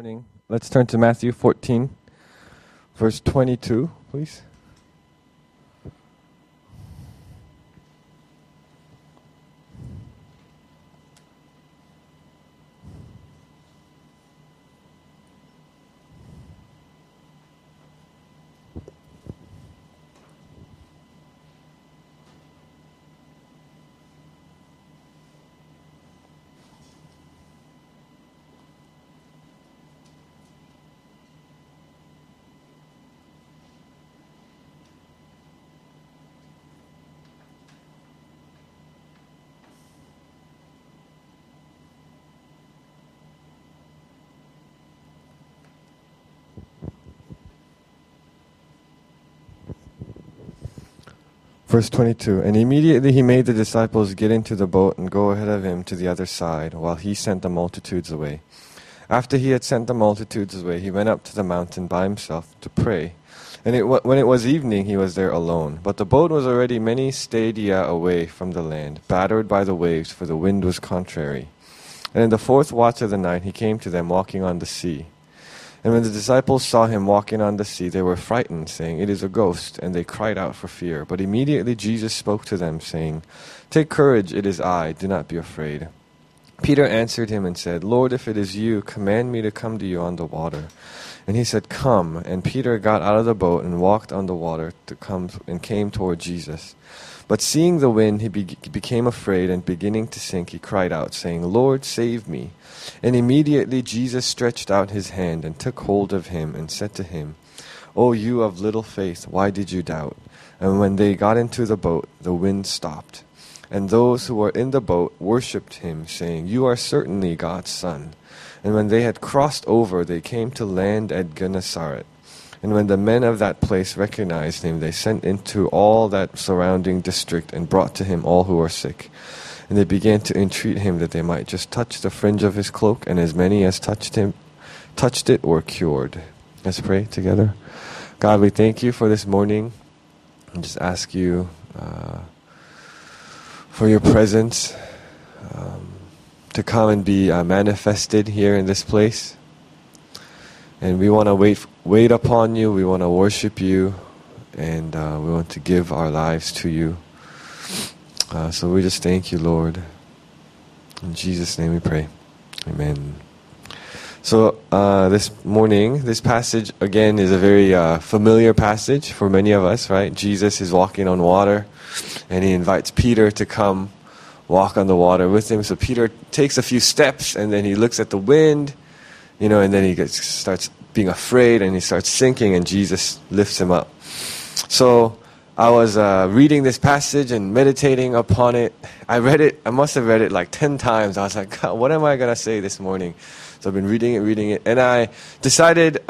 Morning. Let's turn to Matthew 14, verse 22, please. Verse 22, and immediately he made the disciples get into the boat and go ahead of him to the other side, while he sent the multitudes away. After he had sent the multitudes away, he went up to the mountain by himself to pray. And when it was evening, he was there alone. But the boat was already many stadia away from the land, battered by the waves, for the wind was contrary. And in the fourth watch of the night he came to them walking on the sea. And when the disciples saw him walking on the sea, they were frightened, saying, "It is a ghost," and they cried out for fear. But immediately Jesus spoke to them, saying, "Take courage, it is I, do not be afraid." Peter answered him and said, "Lord, if it is you, command me to come to you on the water." And he said, "Come." And Peter got out of the boat and walked on the water and came toward Jesus. But seeing the wind, he became afraid, and beginning to sink, he cried out, saying, "Lord, save me." And immediately Jesus stretched out his hand and took hold of him and said to him, "O you of little faith, why did you doubt?" And when they got into the boat, the wind stopped. And those who were in the boat worshipped him, saying, "You are certainly God's Son." And when they had crossed over, they came to land at Gennesaret. And when the men of that place recognized him, they sent into all that surrounding district and brought to him all who were sick. And they began to entreat him that they might just touch the fringe of his cloak, and as many as touched it were cured. Let's pray together. God, we thank you for this morning, and just ask you for your presence to come and be manifested here in this place. And we want to wait upon you, we want to worship you, and we want to give our lives to you. So we just thank you, Lord. In Jesus' name we pray. Amen. So this morning, this passage, again, is a very familiar passage for many of us, right? Jesus is walking on water, and he invites Peter to come walk on the water with him. So Peter takes a few steps, and then he looks at the wind, and then he starts being afraid, and he starts sinking, and Jesus lifts him up. So I was reading this passage and meditating upon it. I must have read it like 10 times. I was like, God, what am I going to say this morning? So I've been reading it. And I decided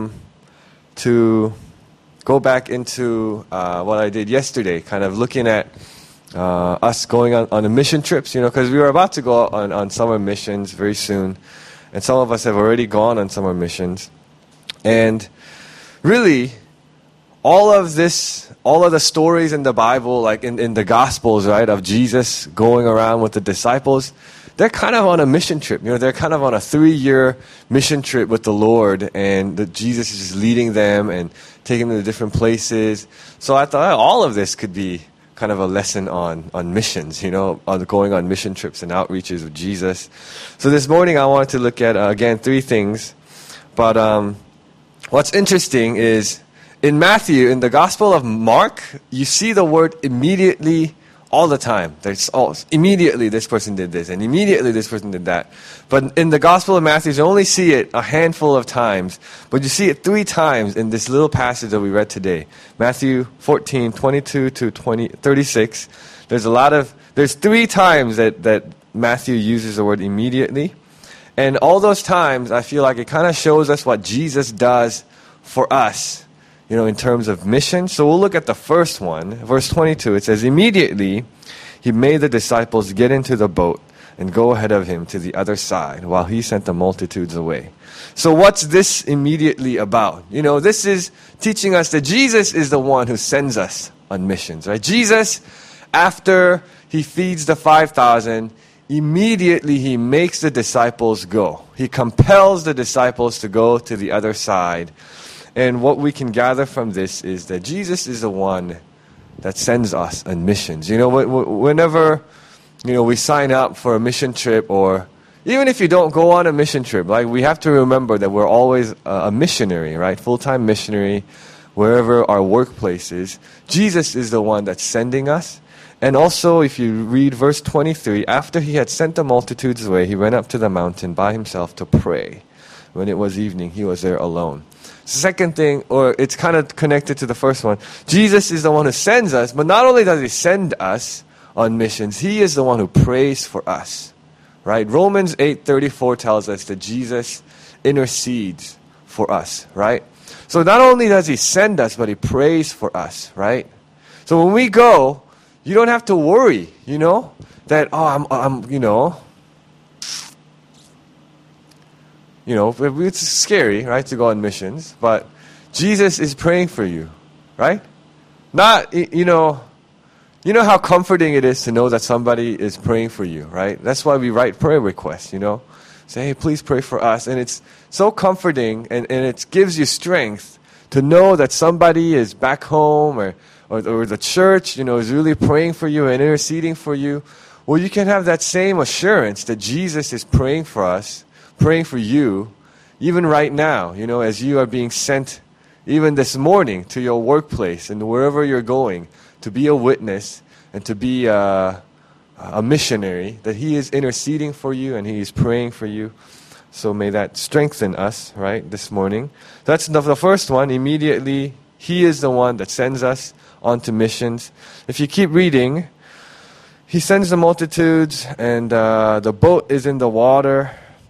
to go back into what I did yesterday, kind of looking at us going on a mission trips, because we were about to go on summer missions very soon. And some of us have already gone on summer missions. And really, all of the stories in the Bible, like in the Gospels, right, of Jesus going around with the disciples, they're kind of on a mission trip. They're kind of on a 3-year mission trip with the Lord, and Jesus is just leading them and taking them to different places. So I thought all of this could be kind of a lesson on missions, on going on mission trips and outreaches with Jesus. So this morning I wanted to look at, again, 3 things. But what's interesting is, in Matthew, in the Gospel of Mark, you see the word immediately all the time. Immediately this person did this, and immediately this person did that. But in the Gospel of Matthew, you only see it a handful of times, but you see it 3 times in this little passage that we read today. Matthew 14, 22 to 36. There's 3 times that Matthew uses the word immediately. And all those times, I feel like it kind of shows us what Jesus does for us, in terms of mission. So we'll look at the first one, verse 22. It says, "Immediately he made the disciples get into the boat and go ahead of him to the other side, while he sent the multitudes away." So what's this immediately about? This is teaching us that Jesus is the one who sends us on missions, right? Jesus, after he feeds the 5,000, immediately he makes the disciples go. He compels the disciples to go to the other side. And what we can gather from this is that Jesus is the one that sends us on missions. Whenever, we sign up for a mission trip, or even if you don't go on a mission trip, like, we have to remember that we're always a missionary, right? Full-time missionary, wherever our workplace is. Jesus is the one that's sending us. And also, if you read verse 23, after he had sent the multitudes away, he went up to the mountain by himself to pray. When it was evening, he was there alone. Second thing, or it's kind of connected to the first one, Jesus is the one who sends us, but not only does he send us on missions, he is the one who prays for us, right? Romans 8:34 tells us that Jesus intercedes for us, right? So not only does he send us, but he prays for us, right? So when we go, you don't have to worry, that, it's scary, right, to go on missions, but Jesus is praying for you, right? Not, you know how comforting it is to know that somebody is praying for you, right? That's why we write prayer requests, Say, hey, please pray for us. And it's so comforting, and it gives you strength to know that somebody is back home or the church, is really praying for you and interceding for you. Well, you can have that same assurance that Jesus is praying for us, praying for you, even right now, as you are being sent, even this morning, to your workplace and wherever you're going, to be a witness and to be a missionary, that he is interceding for you and he is praying for you. So may that strengthen us, right, this morning. That's the first one. Immediately, he is the one that sends us onto missions. If you keep reading, he sends the multitudes, and the boat is in the water,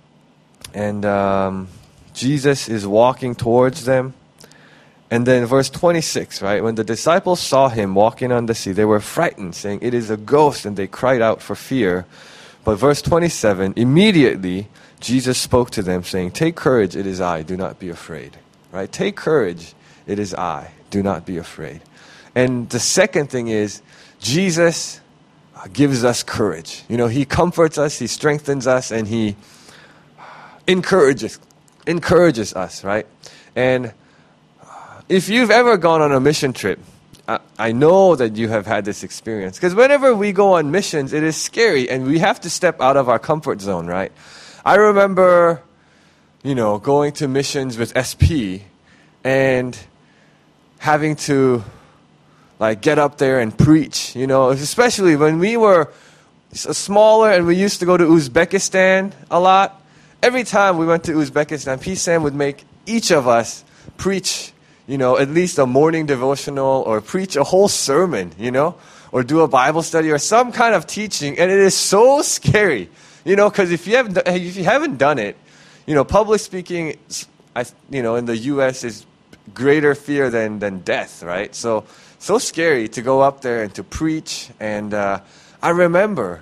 and Jesus is walking towards them. And then verse 26, right? When the disciples saw him walking on the sea, they were frightened, saying, "It is a ghost," and they cried out for fear. But verse 27, immediately Jesus spoke to them, saying, "Take courage, it is I, do not be afraid." Right? Take courage, it is I, do not be afraid. And the second thing is, Jesus gives us courage. He comforts us, he strengthens us, and he encourages us, right? And if you've ever gone on a mission trip, I know that you have had this experience. Because whenever we go on missions, it is scary, and we have to step out of our comfort zone, right? I remember, going to missions with SP and having to, get up there and preach, especially when we were smaller and we used to go to Uzbekistan a lot. Every time we went to Uzbekistan, P-Sam would make each of us preach, at least a morning devotional, or preach a whole sermon, or do a Bible study or some kind of teaching. And it is so scary, because if you haven't done it, public speaking, in the U.S. is greater fear than death, right? So scary to go up there and to preach. And I remember,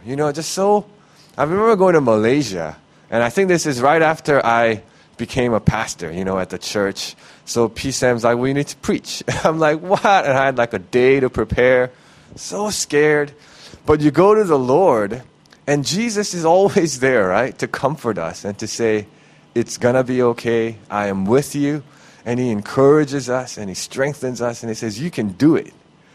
I remember going to Malaysia, and I think this is right after I became a pastor, at the church. So P-Sam's like, "We need to preach." I'm like, "What?" And I had a day to prepare. So scared. But you go to the Lord, and Jesus is always there, right? To comfort us and to say, "It's going to be okay. I am with you." And he encourages us and he strengthens us and he says, "You can do it."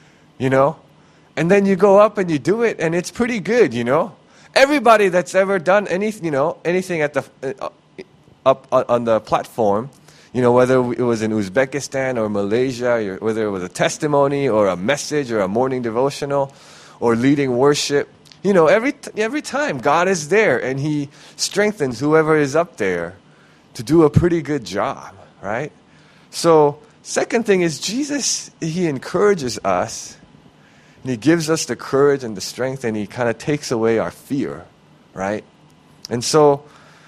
And then you go up and you do it, and it's pretty good, Everybody that's ever done anything at the up on the platform, whether it was in Uzbekistan or Malaysia, or whether it was a testimony or a message or a morning devotional or leading worship, every time God is there and he strengthens whoever is up there to do a pretty good job, right? So, second thing is Jesus, he encourages us, and he gives us the courage and the strength, and he kind of takes away our fear, right? And so,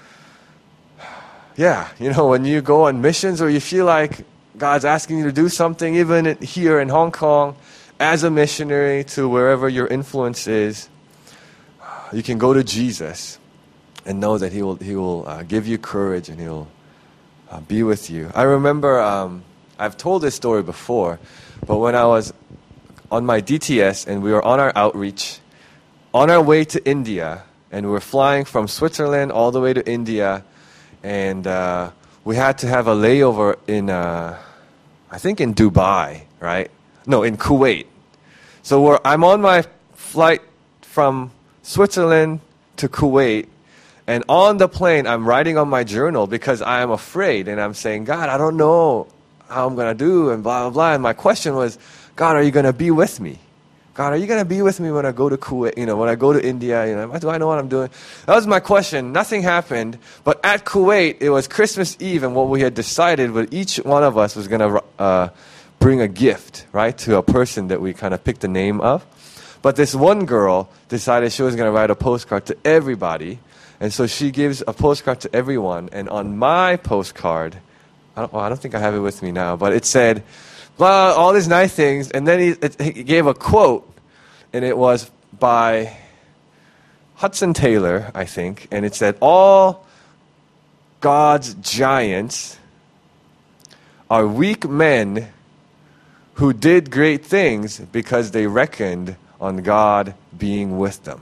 when you go on missions or you feel like God's asking you to do something, even here in Hong Kong, as a missionary to wherever your influence is, you can go to Jesus and know that he will give you courage, and he'll be with you. I remember, I've told this story before, but when I was on my DTS and we were on our outreach, on our way to India, and we're flying from Switzerland all the way to India, and we had to have a layover in, I think in Dubai, right? No, in Kuwait. So I'm on my flight from Switzerland to Kuwait, and on the plane, I'm writing on my journal because I am afraid, and I'm saying, God, I don't know how I'm going to do, and blah, blah, blah. And my question was, God, are you going to be with me? God, are you going to be with me when I go to Kuwait, when I go to India, do I know what I'm doing? That was my question. Nothing happened, but at Kuwait, it was Christmas Eve, and what we had decided was each one of us was going to bring a gift, right, to a person that we kind of picked the name of. But this one girl decided she was going to write a postcard to everybody. And so she gives a postcard to everyone. And on my postcard, I don't think I have it with me now, but it said, well, all these nice things. And then he gave a quote, and it was by Hudson Taylor, I think. And it said, all God's giants are weak men who did great things because they reckoned on God being with them,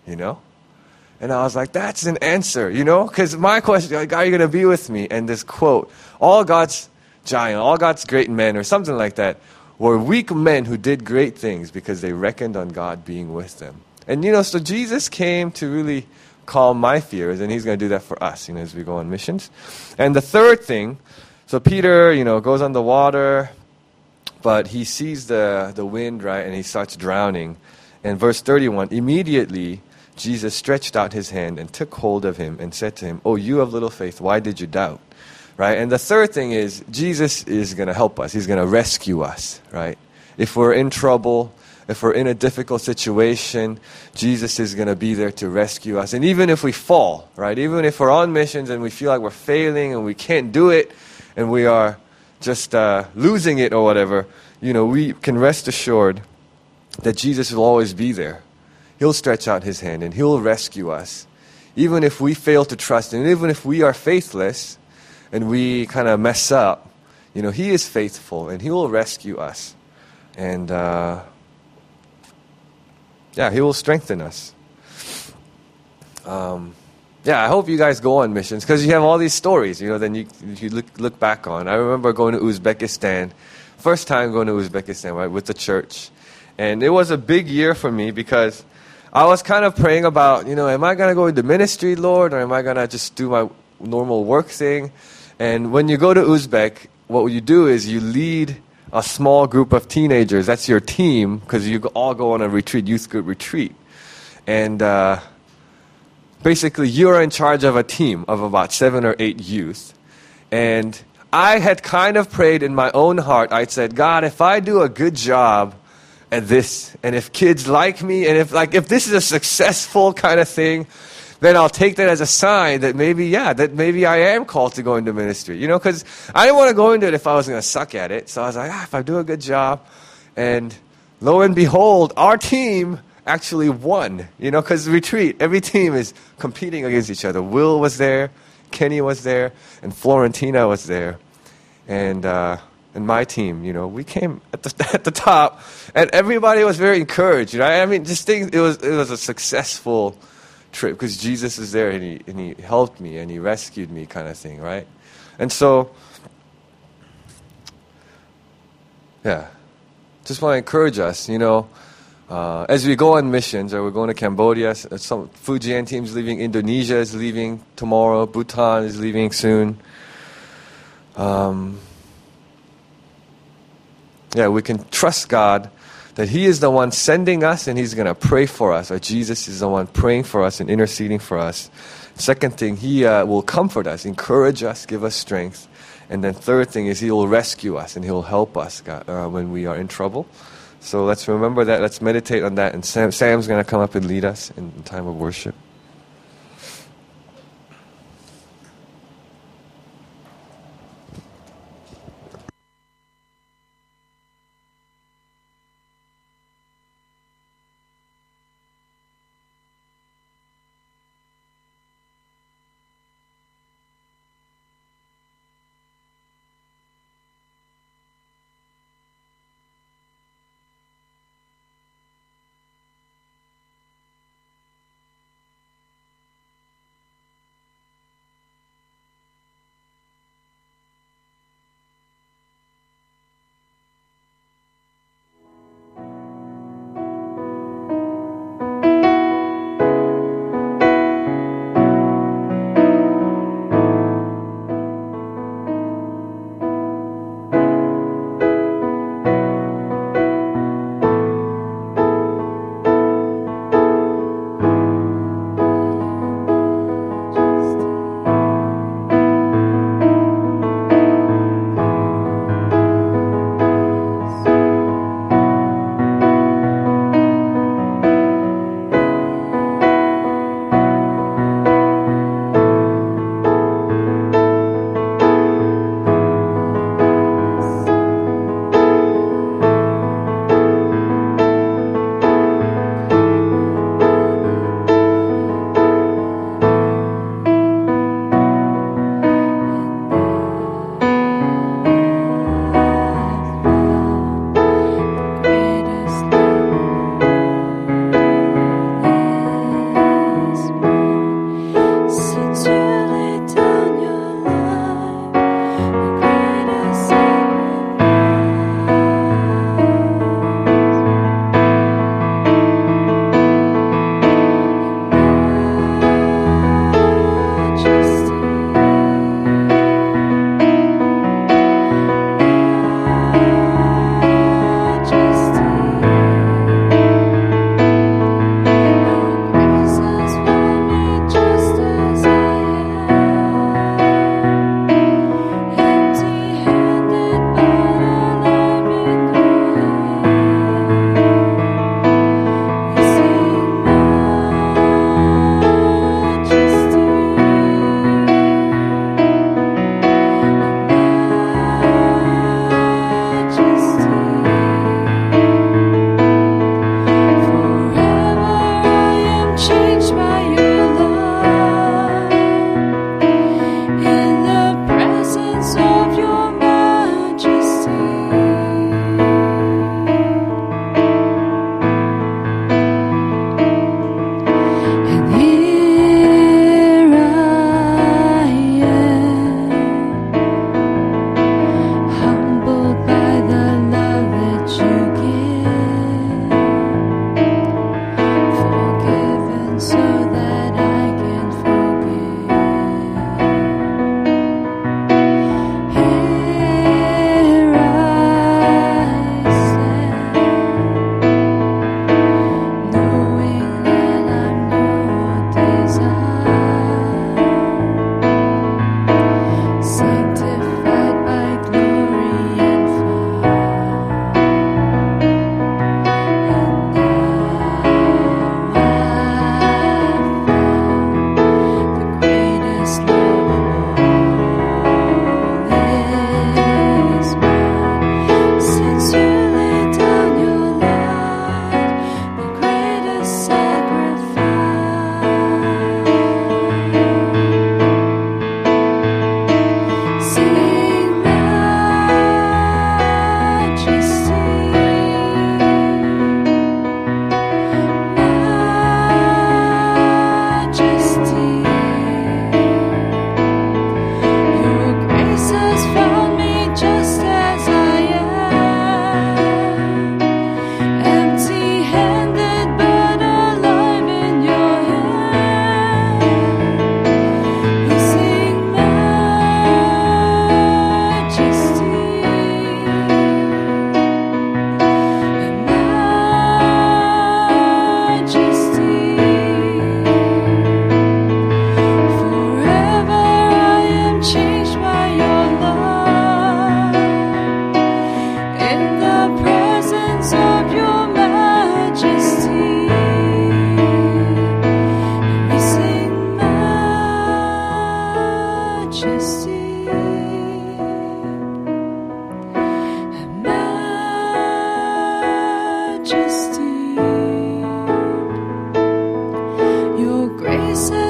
And I was like, that's an answer, Because my question, like, are you going to be with me? And this quote, all God's giants, all God's great men, or something like that, were weak men who did great things because they reckoned on God being with them. And, so Jesus came to really calm my fears, and he's going to do that for us, as we go on missions. And the third thing, so Peter, goes on the water, but he sees the wind, right, and he starts drowning. And verse 31, immediately Jesus stretched out his hand and took hold of him and said to him, oh, you of little faith, why did you doubt? Right? And the third thing is Jesus is going to help us. He's going to rescue us, right? If we're in trouble, if we're in a difficult situation, Jesus is going to be there to rescue us. And even if we fall, right, even if we're on missions and we feel like we're failing and we can't do it and we are just losing it or whatever, we can rest assured that Jesus will always be there. He'll stretch out his hand and he'll rescue us. Even if we fail to trust him, even if we are faithless and we kind of mess up, he is faithful and he will rescue us. And he will strengthen us. I hope you guys go on missions because you have all these stories, then you look back on. I remember going to Uzbekistan, first time going to Uzbekistan, right, with the church. And it was a big year for me because I was kind of praying about, am I going to go into ministry, Lord, or am I going to just do my normal work thing? And when you go to Uzbek, what you do is you lead a small group of teenagers. That's your team because you all go on a retreat, youth group retreat. And basically, you're in charge of a team of about 7 or 8 youth. And I had kind of prayed in my own heart. I said, God, if I do a good job at this, and if kids like me, and if this is a successful kind of thing, then I'll take that as a sign that maybe I am called to go into ministry. Because I didn't want to go into it if I was going to suck at it. So I was like, if I do a good job. And lo and behold, our team actually won, because retreat, every team is competing against each other. Will was there, Kenny was there, and Florentina was there. And my team, we came at the top, and everybody was very encouraged. I mean, just think it was a successful trip because Jesus is there and he helped me and he rescued me, kind of thing, right? And so, just want to encourage us, as we go on missions, or we're going to Cambodia, some Fujian team's leaving, Indonesia is leaving tomorrow, Bhutan is leaving soon. We can trust God that he is the one sending us and he's going to pray for us, or Jesus is the one praying for us and interceding for us. Second thing, he will comfort us, encourage us, give us strength. And then third thing is he will rescue us and he will help us when we are in trouble. So let's remember that. Let's meditate on that. And Sam's going to come up and lead us in time of worship.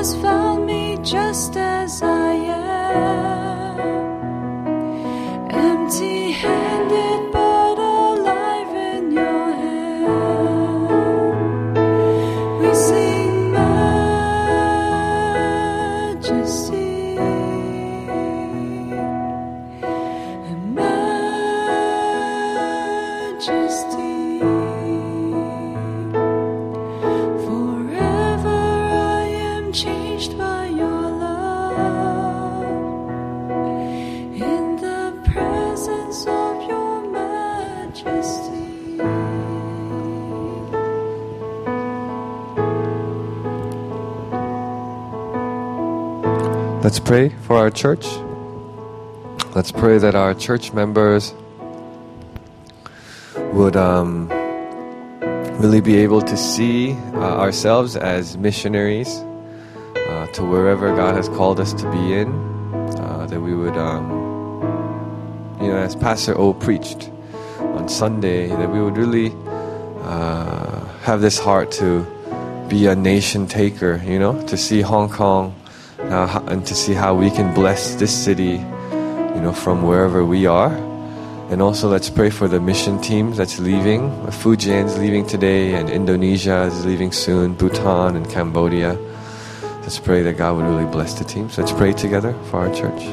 has found me just as I am, empty-handed but alive in your hand. We sing majesty and majesty. Changed by your love, in the presence of your majesty. Let's pray for our church. Let's pray that our church members would really be able to see ourselves as missionaries to wherever God has called us to be in, that we would, as Pastor O preached on Sunday, that we would really have this heart to be a nation taker, to see Hong Kong and to see how we can bless this city, from wherever we are. And also let's pray for the mission team that's leaving. Fujian's leaving today, and Indonesia is leaving soon, Bhutan and Cambodia. Let's pray that God would really bless the team. So let's pray together for our church.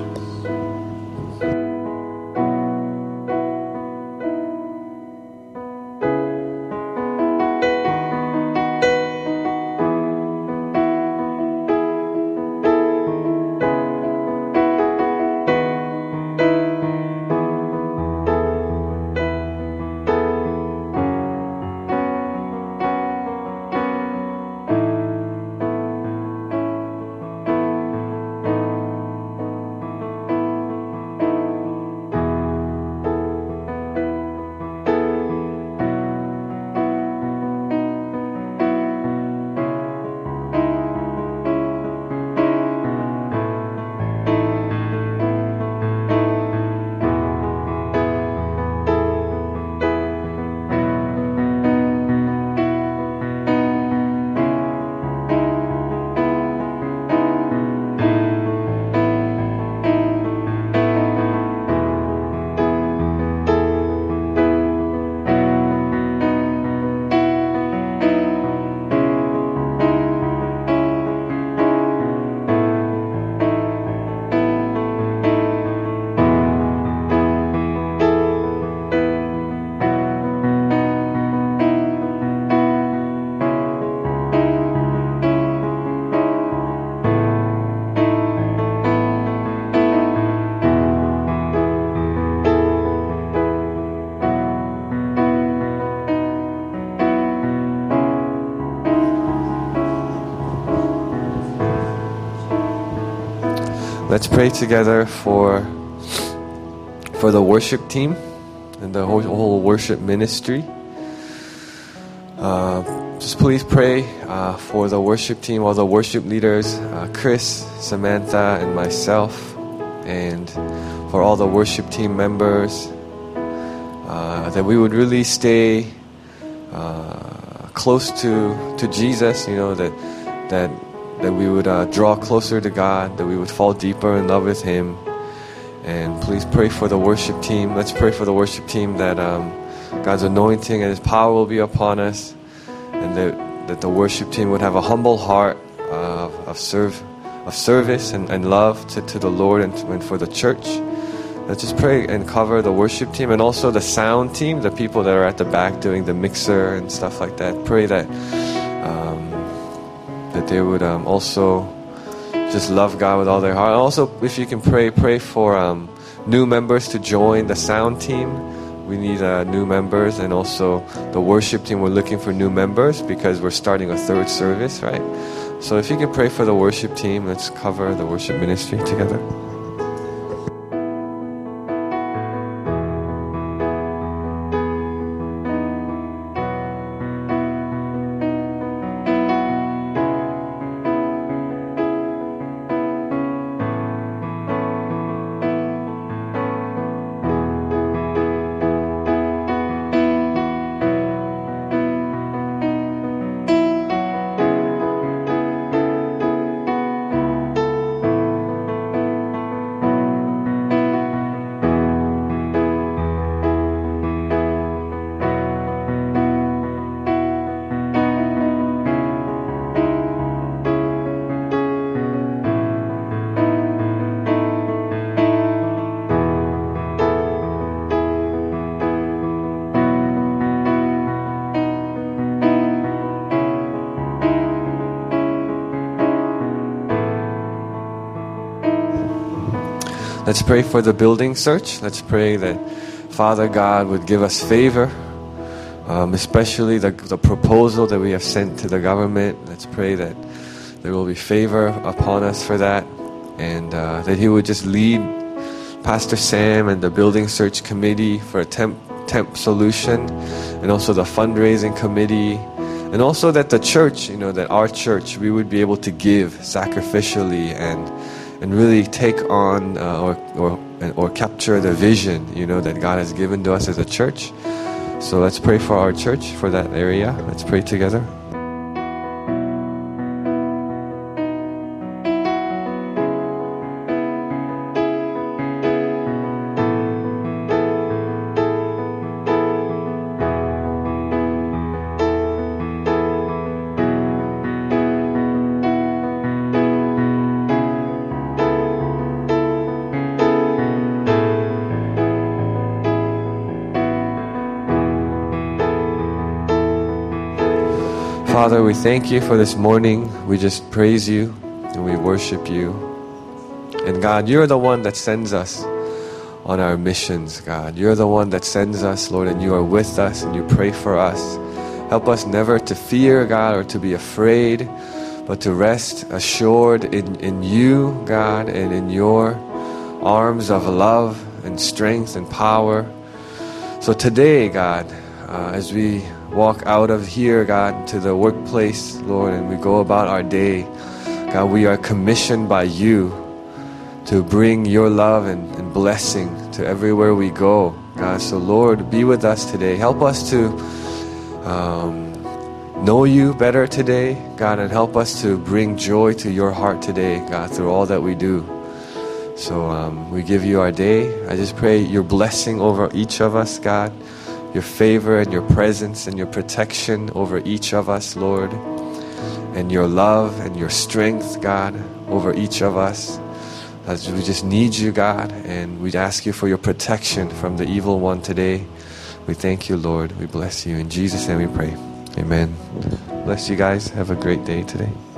Let's pray together for the worship team and the whole worship ministry. Just please pray for the worship team, all the worship leaders, Chris, Samantha, and myself, and for all the worship team members, that we would really stay close to Jesus, that we would draw closer to God, that we would fall deeper in love with Him. And please pray for the worship team. Let's pray for the worship team that God's anointing and His power will be upon us, and that the worship team would have a humble heart of service and love to the Lord and for the church. Let's just pray and cover the worship team and also the sound team, the people that are at the back doing the mixer and stuff like that. Pray that they would also just love God with all their heart. Also, if you can pray for new members to join the sound team. We need new members, and also the worship team. We're looking for new members because we're starting a third service, right? So if you can pray for the worship team, let's cover the worship ministry together. Let's pray for the building search. Let's pray that Father God would give us favor, especially the proposal that we have sent to the government. Let's pray that there will be favor upon us for that, and that He would just lead Pastor Sam and the building search committee for a temp solution, and also the fundraising committee, and also that the church, that our church, we would be able to give sacrificially and really take on or capture the vision, that God has given to us as a church. So let's pray for our church, for that area. Let's pray together. Father, we thank you for this morning. We just praise you and we worship you. And God, you're the one that sends us on our missions, God. You're the one that sends us, Lord, and you are with us and you pray for us. Help us never to fear, God, or to be afraid, but to rest assured in you, God, and in your arms of love and strength and power. So today, God, as we walk out of here, God, to the workplace, Lord, and we go about our day, God, we are commissioned by you to bring your love and blessing to everywhere we go, God. So Lord, be with us today. Help us to know you better today, God, and help us to bring joy to your heart today, God, through all that we do. So we give you our day. I just pray your blessing over each of us, God, your favor and your presence and your protection over each of us, Lord, and your love and your strength, God, over each of us. As we just need you, God, and we ask you for your protection from the evil one today. We thank you, Lord. We bless you. In Jesus' name we pray. Amen. Bless you guys. Have a great day today.